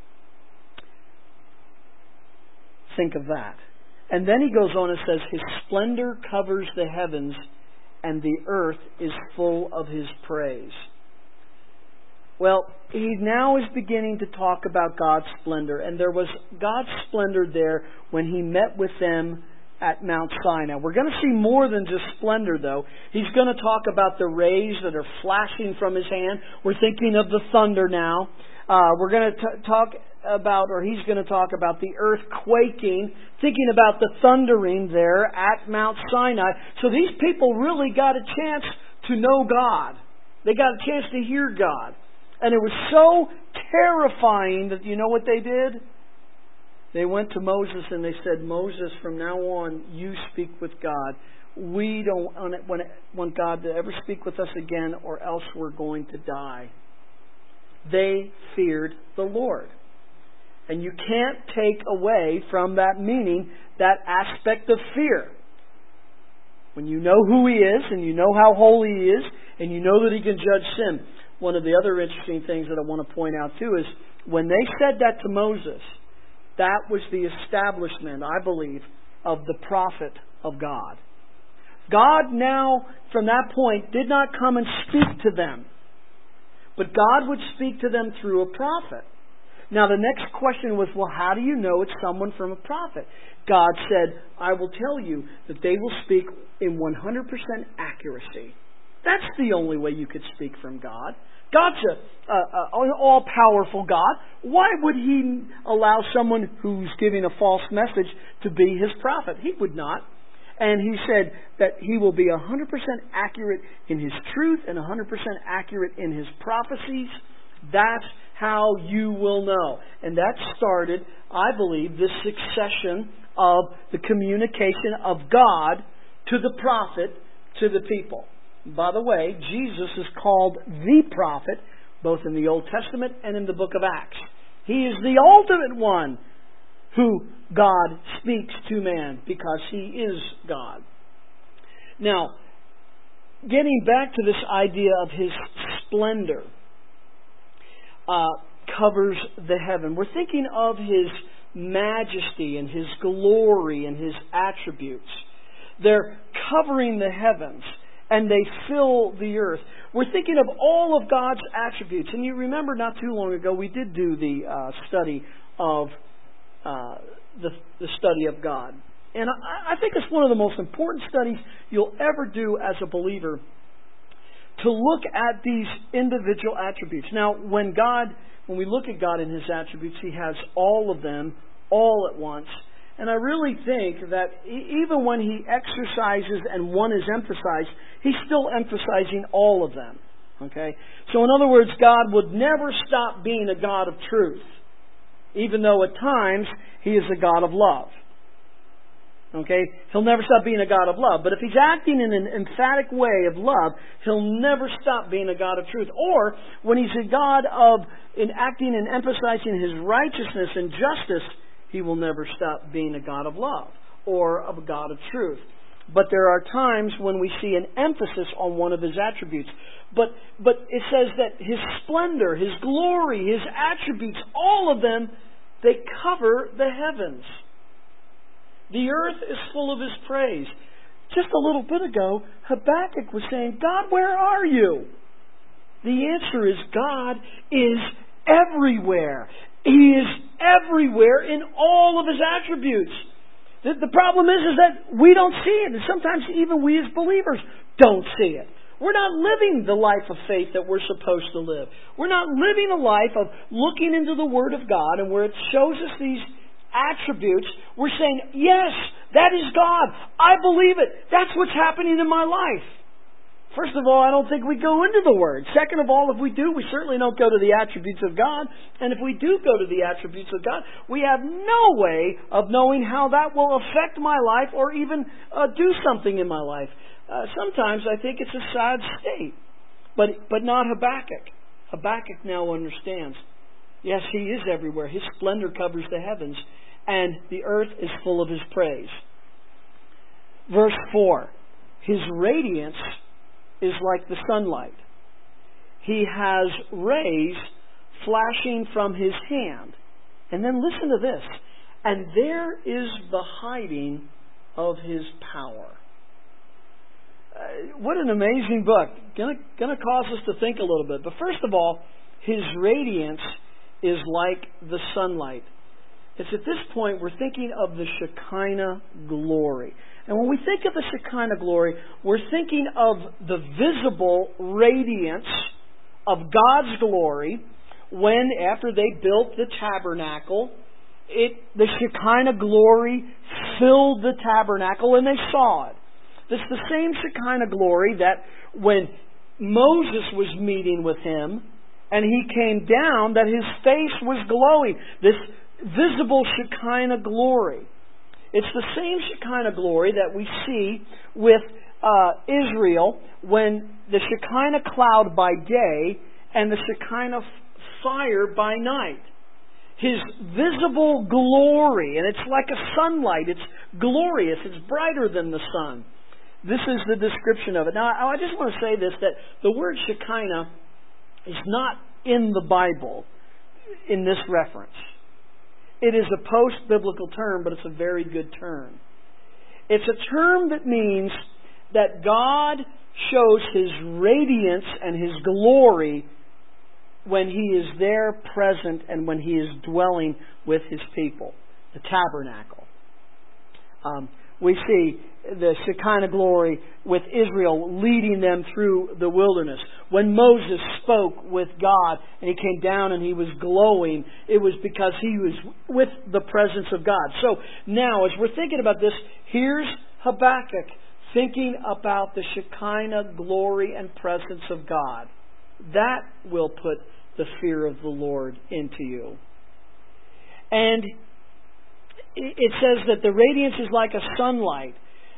Think of that. And then he goes on and says, His splendor covers the heavens, and the earth is full of His praise. Well, he now is beginning to talk about God's splendor. And there was God's splendor there when He met with them at Mount Sinai. We're going to see more than just splendor, though. He's going to talk about the rays that are flashing from His hand. We're thinking of the thunder now. We're going to talk about, or he's going to talk about the earth quaking, thinking about the thundering there at Mount Sinai. So these people really got a chance to know God. They got a chance to hear God. And it was so terrifying that, you know what they did? They went to Moses and they said, Moses, from now on, you speak with God. We don't want God to ever speak with us again, or else we're going to die. They feared the Lord. And you can't take away from that meaning that aspect of fear. When you know who He is, and you know how holy He is, and you know that He can judge sin. One of the other interesting things that I want to point out too is when they said that to Moses, that was the establishment, I believe, of the prophet of God. God now, from that point, did not come and speak to them. But God would speak to them through a prophet. Now the next question was, well, how do you know it's someone from a prophet? God said, I will tell you that they will speak in 100% accuracy. That's the only way you could speak from God. God's an all-powerful God. Why would He allow someone who's giving a false message to be His prophet? He would not. And He said that He will be 100% accurate in His truth and 100% accurate in His prophecies. That's how you will know. And that started, I believe, this succession of the communication of God to the prophet, to the people. By the way, Jesus is called the prophet, both in the Old Testament and in the book of Acts. He is the ultimate one who God speaks to man because He is God. Now, getting back to this idea of His splendor covers the heaven. We're thinking of His majesty and His glory and His attributes. They're covering the heavens and they fill the earth. We're thinking of all of God's attributes. And you remember not too long ago we did do the study of the study of God. And I think it's one of the most important studies you'll ever do as a believer, to look at these individual attributes. Now, when we look at God and His attributes, He has all of them all at once. And I really think that even when He exercises and one is emphasized, He's still emphasizing all of them. Okay? So in other words, God would never stop being a God of truth, even though at times He is a God of love. Okay? He'll never stop being a God of love. But if He's acting in an emphatic way of love, He'll never stop being a God of truth. Or when He's a God in acting and emphasizing His righteousness and justice, He will never stop being a God of love or of a God of truth. But there are times when we see an emphasis on one of His attributes. But it says that His splendor, His glory, His attributes, all of them, they cover the heavens. The earth is full of His praise. Just a little bit ago, Habakkuk was saying, God, where are you? The answer is God is everywhere. He is everywhere in all of His attributes. The problem is that we don't see it. And sometimes even we as believers don't see it. We're not living the life of faith that we're supposed to live. We're not living a life of looking into the Word of God and where it shows us these attributes. We're saying, yes, that is God. I believe it. That's what's happening in my life. First of all, I don't think we go into the Word. Second of all, if we do, we certainly don't go to the attributes of God. And if we do go to the attributes of God, we have no way of knowing how that will affect my life or even do something in my life. Sometimes I think it's a sad state. But not Habakkuk. Habakkuk now understands. Yes, He is everywhere. His splendor covers the heavens, and the earth is full of His praise. Verse 4. His radiance is like the sunlight. He has rays flashing from His hand. And then listen to this. And there is the hiding of His power. What an amazing book. Going to cause us to think a little bit. But first of all, His radiance is like the sunlight. It's at this point we're thinking of the Shekinah glory. And when we think of the Shekinah glory, we're thinking of the visible radiance of God's glory when, after they built the tabernacle, the Shekinah glory filled the tabernacle and they saw it. This is the same Shekinah glory that when Moses was meeting with Him and he came down, that his face was glowing. This visible Shekinah glory. It's the same Shekinah glory that we see with Israel when the Shekinah cloud by day and the Shekinah fire by night. His visible glory, and it's like a sunlight. It's glorious. It's brighter than the sun. this is the description of it. Now, I just want to say this, that the word Shekinah is not in the Bible in this reference. It is a post-biblical term, but it's a very good term. It's a term that means that God shows His radiance and His glory when He is there present and when He is dwelling with His people, the tabernacle. We see the Shekinah glory with Israel leading them through the wilderness. When Moses spoke with God and he came down and he was glowing, it was because he was with the presence of God. So now, as we're thinking about this, here's Habakkuk thinking about the Shekinah glory and presence of God. That will put the fear of the Lord into you. And it says that the radiance is like a sunlight.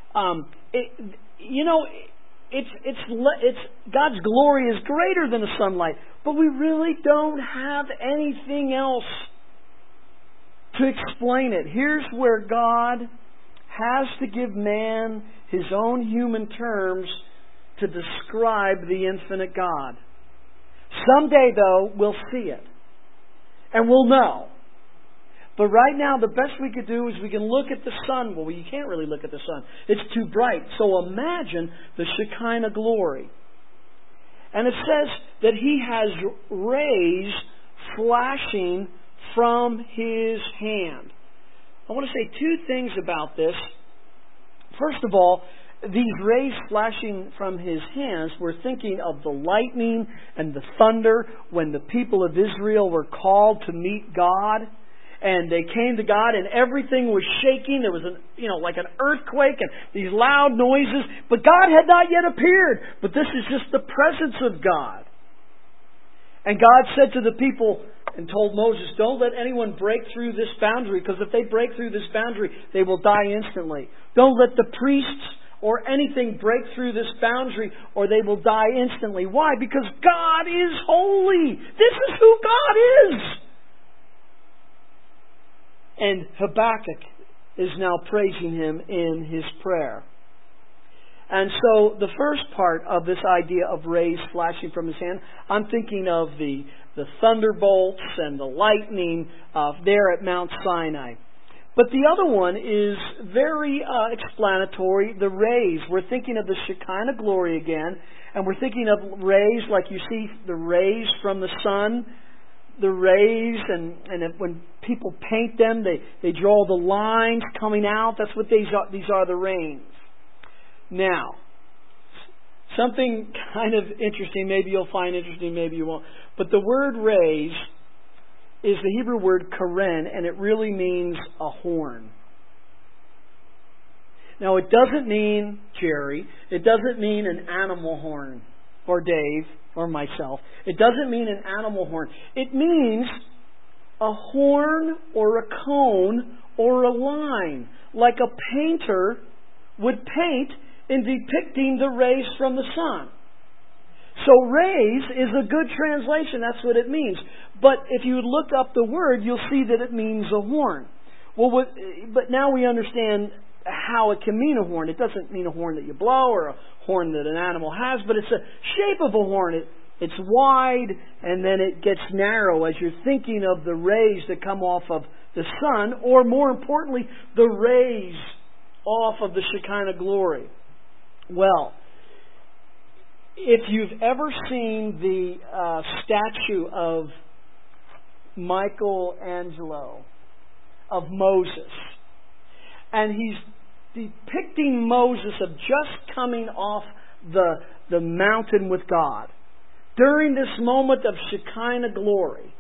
God's glory is greater than the sunlight, but we really don't have anything else to explain it. Here's where God has to give man His own human terms to describe the infinite God. Someday, though, we'll see it, and we'll know. But right now, the best we could do is we can look at the sun. Well, you can't really look at the sun. It's too bright. So imagine the Shekinah glory. And it says that He has rays flashing from His hand. I want to say two things about this. First of all, these rays flashing from His hands, we're thinking of the lightning and the thunder when the people of Israel were called to meet God. And they came to God and everything was shaking. There was like an earthquake and these loud noises. But God had not yet appeared. But this is just the presence of God. And God said to the people and told Moses, don't let anyone break through this boundary, because if they break through this boundary, they will die instantly. Don't let the priests or anything break through this boundary or they will die instantly. Why? Because God is holy. This is who God is. And Habakkuk is now praising Him in his prayer. And so the first part of this idea of rays flashing from His hand, I'm thinking of the thunderbolts and the lightning there at Mount Sinai. But the other one is very explanatory, the rays. We're thinking of the Shekinah glory again, and we're thinking of rays like you see the rays from the sun. The rays, and when people paint them, they draw the lines coming out. That's what these are, the rays. Now, something kind of interesting, maybe you'll find interesting, maybe you won't. But the word rays is the Hebrew word karen, and it really means a horn. Now, it doesn't mean, Jerry, it doesn't mean an animal horn, or Dave, or myself. It doesn't mean an animal horn. It means a horn or a cone or a line, like a painter would paint in depicting the rays from the sun. So rays is a good translation. That's what it means. But if you look up the word, you'll see that it means a horn. But now we understand how it can mean a horn. It doesn't mean a horn that you blow or a horn that an animal has, but it's a shape of a horn. It's wide and then it gets narrow as you're thinking of the rays that come off of the sun, or more importantly, the rays off of the Shekinah glory. Well, if you've ever seen the statue of Michelangelo, of Moses, and he's depicting Moses of just coming off the mountain with God during this moment of Shekinah glory.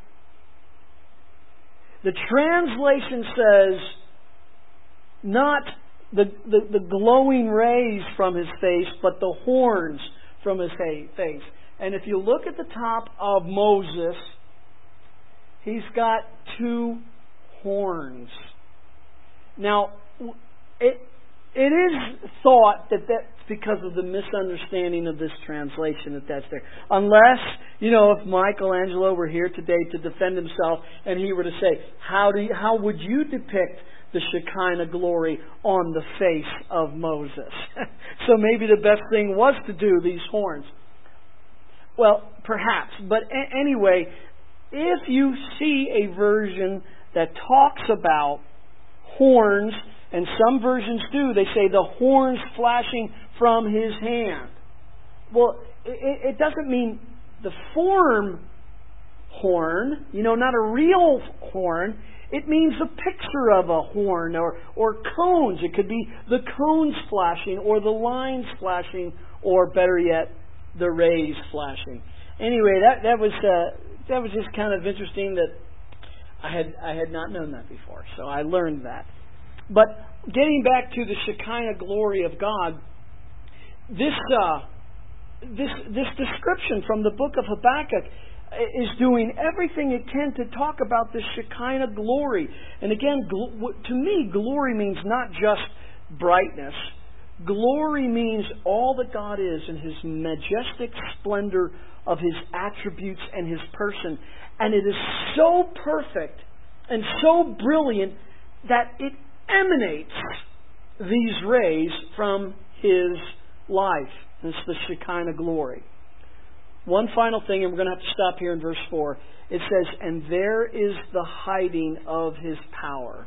The translation says not the glowing rays from his face, but the horns from his face. And if you look at the top of Moses, he's got two horns. Now, it is thought that that's because of the misunderstanding of this translation that's there. Unless, if Michelangelo were here today to defend himself and he were to say, how would you depict the Shekinah glory on the face of Moses? So maybe the best thing was to do these horns. Well, perhaps. But anyway, if you see a version that talks about horns, and some versions do, they say the horns flashing from His hand. Well, it doesn't mean the form horn, not a real horn. It means a picture of a horn or cones. It could be the cones flashing or the lines flashing, or better yet, the rays flashing. Anyway, that was just kind of interesting that I had not known that before, so I learned that. But getting back to the Shekinah glory of God, this description from the book of Habakkuk is doing everything it can to talk about the Shekinah glory. And again, to me, glory means not just brightness. Glory means all that God is in His majestic splendor of His attributes and His person. And it is so perfect and so brilliant that it emanates these rays from His life. It's the Shekinah glory. One final thing, and we're going to have to stop here in verse 4. It says, "And there is the hiding of His power."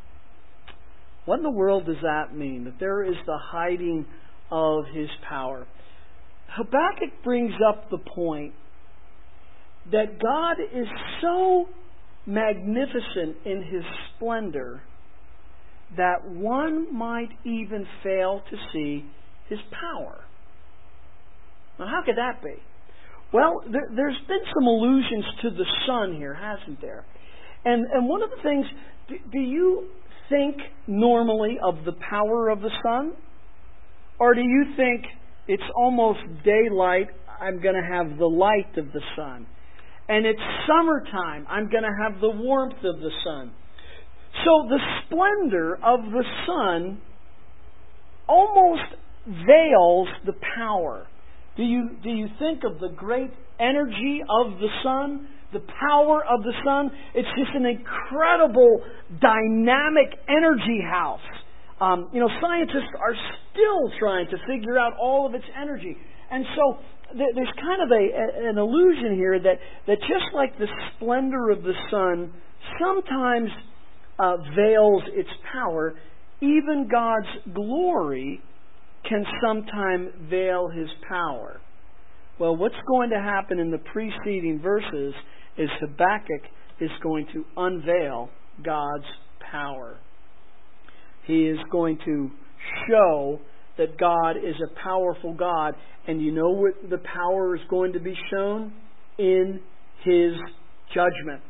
What in the world does that mean? That there is the hiding of His power. Habakkuk brings up the point that God is so magnificent in His splendor that one might even fail to see His power. Now, how could that be? Well, there's been some allusions to the sun here, hasn't there? And one of the things, do you think normally of the power of the sun? Or do you think it's almost daylight, I'm going to have the light of the sun? And it's summertime, I'm going to have the warmth of the sun. So the splendor of the sun almost veils the power. Do you think of the great energy of the sun, the power of the sun? It's just an incredible, dynamic energy house. Scientists are still trying to figure out all of its energy. And so there's kind of an illusion here that just like the splendor of the sun sometimes veils its power, even God's glory can sometimes veil His power. Well, what's going to happen in the preceding verses is Habakkuk is going to unveil God's power. He is going to show that God is a powerful God. And you know what the power is going to be shown? In His judgment.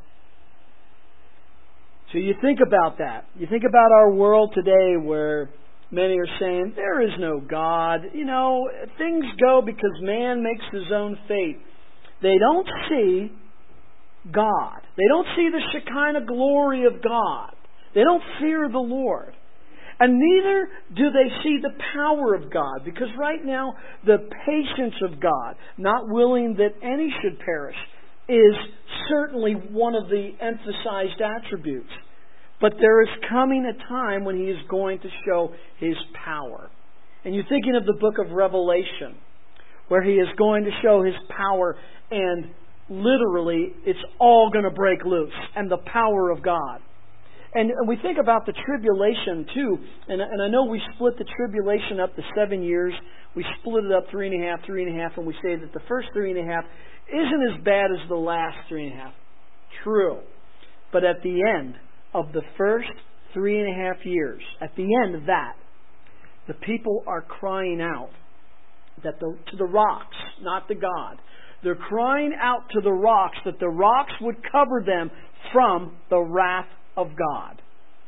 So you think about that. You think about our world today where many are saying, there is no God. Things go because man makes his own fate. They don't see God. They don't see the Shekinah glory of God. They don't fear the Lord. And neither do they see the power of God. Because right now, the patience of God, not willing that any should perish, is certainly one of the emphasized attributes. But there is coming a time when He is going to show His power. And you're thinking of the book of Revelation, where He is going to show His power, and literally it's all going to break loose, and the power of God. And we think about the tribulation too, and I know we split the tribulation up to 7 years. We split it up 3.5, and we say that the first 3.5 isn't as bad as the last 3.5. True. But at the end of the first 3.5 years, at the end of that, the people are crying out to the rocks, not to God. They're crying out to the rocks that the rocks would cover them from the wrath of God.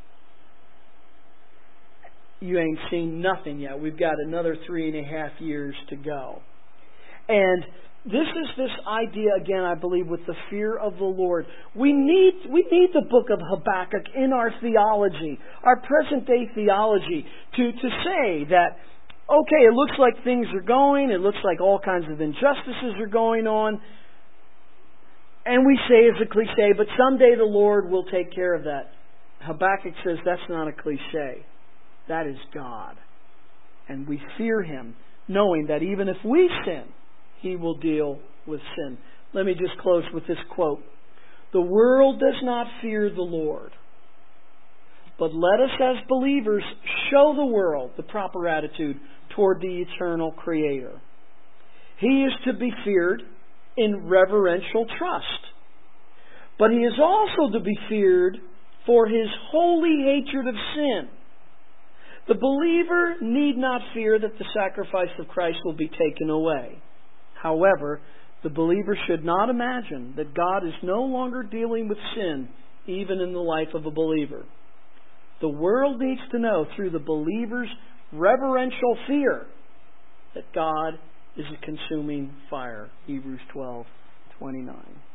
You ain't seen nothing yet. We've got another 3.5 years to go. And this is this idea, again, I believe, with the fear of the Lord. We need the book of Habakkuk in our theology, our present-day theology, to say that, okay, it looks like things are going, it looks like all kinds of injustices are going on, and we say it's a cliche, but someday the Lord will take care of that. Habakkuk says that's not a cliche. That is God. And we fear Him, knowing that even if we sin, He will deal with sin. Let me just close with this quote. The world does not fear the Lord, but let us as believers show the world the proper attitude toward the eternal Creator. He is to be feared in reverential trust, but He is also to be feared for His holy hatred of sin. The believer need not fear that the sacrifice of Christ will be taken away. However, the believer should not imagine that God is no longer dealing with sin, even in the life of a believer. The world needs to know through the believer's reverential fear that God is a consuming fire. Hebrews 12:29.